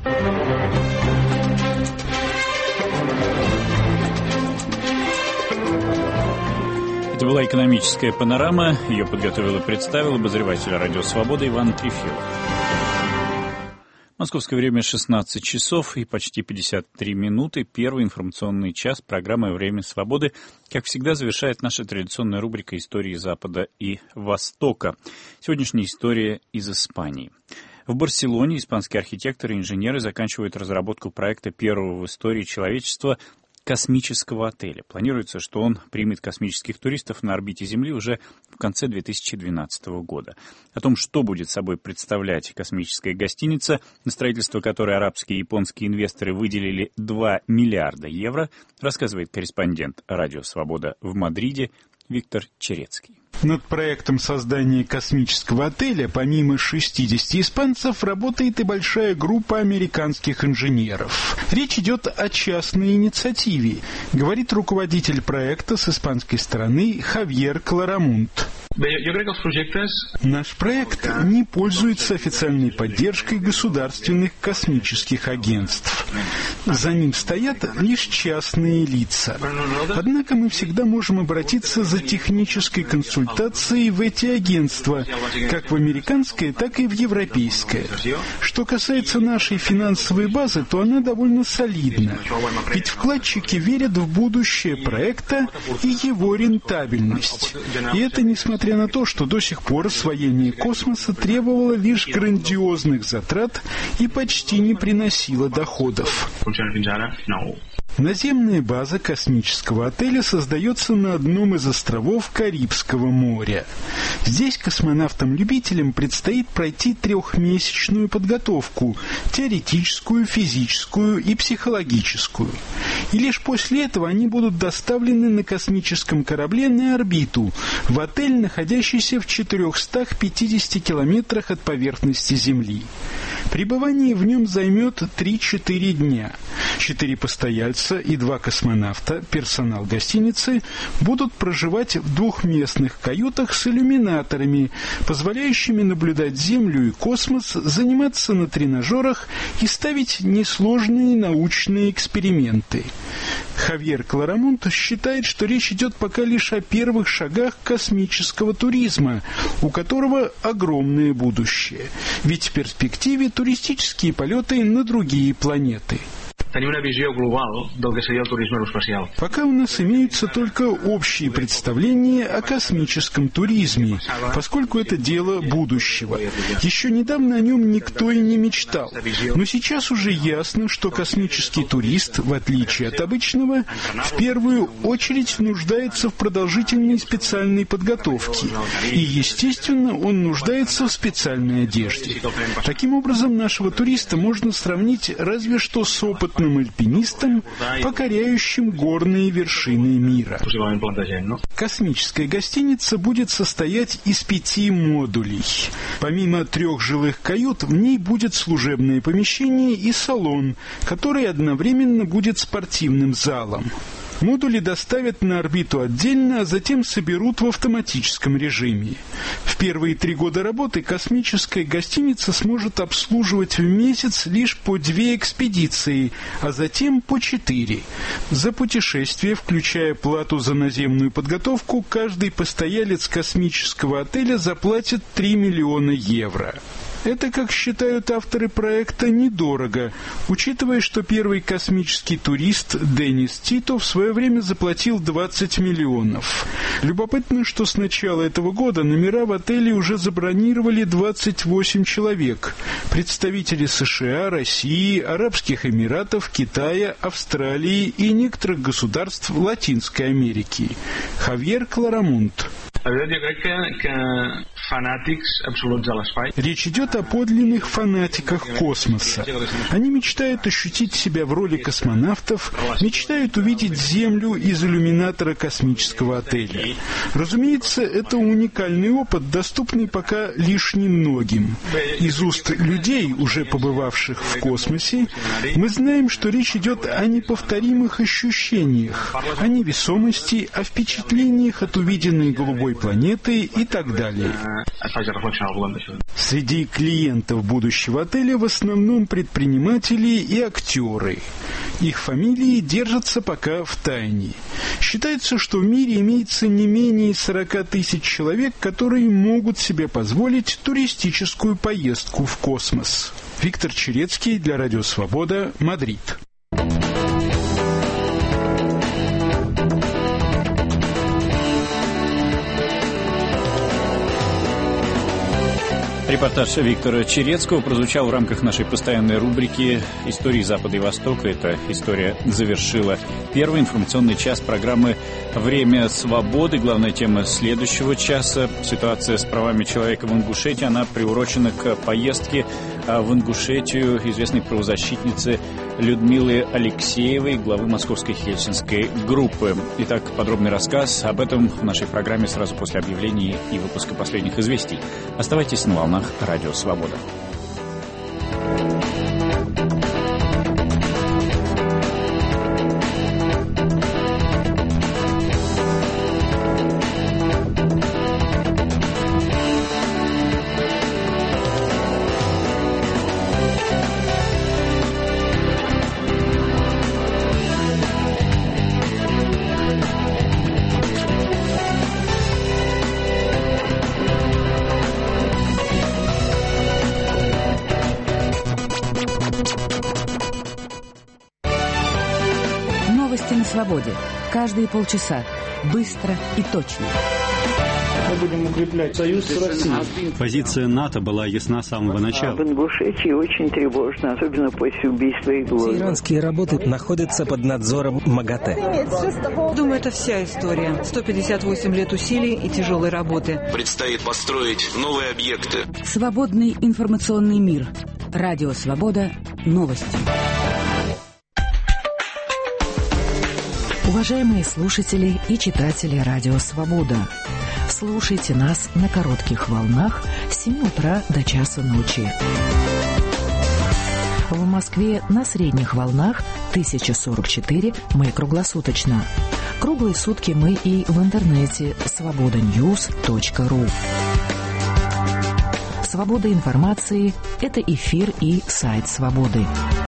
Это была экономическая панорама. Ее подготовил и представил обозреватель «Радио Свобода» Иван Трефилов. Московское время 16 часов и почти 53 минуты. Первый информационный час программы «Время свободы», как всегда, завершает наша традиционная рубрика «Истории Запада и Востока». Сегодняшняя история из Испании. В Барселоне испанские архитекторы и инженеры заканчивают разработку проекта первого в истории человечества космического отеля. Планируется, что он примет космических туристов на орбите Земли уже в конце 2012 года. О том, что будет собой представлять космическая гостиница, на строительство которой арабские и японские инвесторы выделили 2 миллиарда евро, рассказывает корреспондент «Радио Свобода» в Мадриде Виктор Черецкий. Над проектом создания космического отеля, помимо 60 испанцев, работает и большая группа американских инженеров. Речь идет о частной инициативе, говорит руководитель проекта с испанской стороны Хавьер Кларамунт. Наш проект не пользуется официальной поддержкой государственных космических агентств. За ним стоят лишь частные лица. Однако мы всегда можем обратиться за технической консультацией в эти агентства, как в американское, так и в европейское. Что касается нашей финансовой базы, то она довольно солидна. Ведь вкладчики верят в будущее проекта и его рентабельность. И это несмотря на то, что до сих пор освоение космоса требовало лишь грандиозных затрат и почти не приносило доходов. Наземная база космического отеля создается на одном из островов Карибского моря. Здесь космонавтам-любителям предстоит пройти 3-месячную подготовку – теоретическую, физическую и психологическую. И лишь после этого они будут доставлены на космическом корабле на орбиту, в отель, находящийся в 450 километрах от поверхности Земли. Пребывание в нем займет 3-4 дня. 4 постояльца и 2 космонавта, персонал гостиницы, будут проживать в 2-местных каютах с иллюминаторами, позволяющими наблюдать Землю и космос, заниматься на тренажерах и ставить несложные научные эксперименты. Хавьер Кларамунт считает, что речь идет пока лишь о первых шагах космического туризма, у которого огромное будущее. Ведь в перспективе туристические полеты на другие планеты. Пока у нас имеются только общие представления о космическом туризме, поскольку это дело будущего. Еще недавно о нем никто и не мечтал. Но сейчас уже ясно, что космический турист, в отличие от обычного, в первую очередь нуждается в продолжительной специальной подготовке. И, естественно, он нуждается в специальной одежде. Таким образом, нашего туриста можно сравнить разве что с опытным альпинистом, покоряющим горные вершины мира. Космическая гостиница будет состоять из 5 модулей. Помимо 3 жилых кают, в ней будет служебное помещение и салон, который одновременно будет спортивным залом. Модули доставят на орбиту отдельно, а затем соберут в автоматическом режиме. В первые 3 года работы космическая гостиница сможет обслуживать в месяц лишь по 2 экспедиции, а затем по 4. За путешествие, включая плату за наземную подготовку, каждый постоялец космического отеля заплатит 3 миллиона евро. Это, как считают авторы проекта, недорого, учитывая, что первый космический турист Деннис Тито в свое время заплатил 20 миллионов. Любопытно, что с начала этого года номера в отеле уже забронировали 28 человек. Представители США, России, Арабских Эмиратов, Китая, Австралии и некоторых государств Латинской Америки. Хавьер Кларамунт. Речь идет о подлинных фанатиках космоса. Они мечтают ощутить себя в роли космонавтов, мечтают увидеть Землю из иллюминатора космического отеля. Разумеется, это уникальный опыт, доступный пока лишь немногим. Из уст людей, уже побывавших в космосе, мы знаем, что речь идет о неповторимых ощущениях, о невесомости, о впечатлениях от увиденной голубой планеты и так далее. Среди клиентов будущего отеля в основном предприниматели и актеры. Их фамилии держатся пока в тайне. Считается, что в мире имеется не менее 40 тысяч человек, которые могут себе позволить туристическую поездку в космос. Виктор Черецкий для Радио Свобода, Мадрид. Репортаж Виктора Черецкого прозвучал в рамках нашей постоянной рубрики «Истории Запада и Востока». Эта история завершила первый информационный час программы «Время свободы». Главная тема следующего часа – ситуация с правами человека в Ингушетии. Она приурочена к поездке в Ингушетию известной правозащитницы Людмилы Алексеевой, главы Московской Хельсинской группы. Итак, подробный рассказ об этом в нашей программе сразу после объявлений и выпуска последних известий. Оставайтесь на волнах Радио Свобода. Свободе. Каждые полчаса. Быстро и точно. Мы будем укреплять союз с Россией. Позиция НАТО была ясна с самого начала. В Ингушетии очень тревожно, особенно после убийства Иглова. Все иранские работы находятся под надзором МАГАТЭ. Думаю, это вся история. 158 лет усилий и тяжелой работы. Предстоит построить новые объекты. Свободный информационный мир. Радио Свобода. Новости. Уважаемые слушатели и читатели Радио Свобода, слушайте нас на коротких волнах с 7 утра до часа ночи. В Москве на средних волнах 1044 мы круглосуточно. Круглые сутки мы и в интернете svobodanews.ru. Свобода информации – это эфир и сайт Свободы.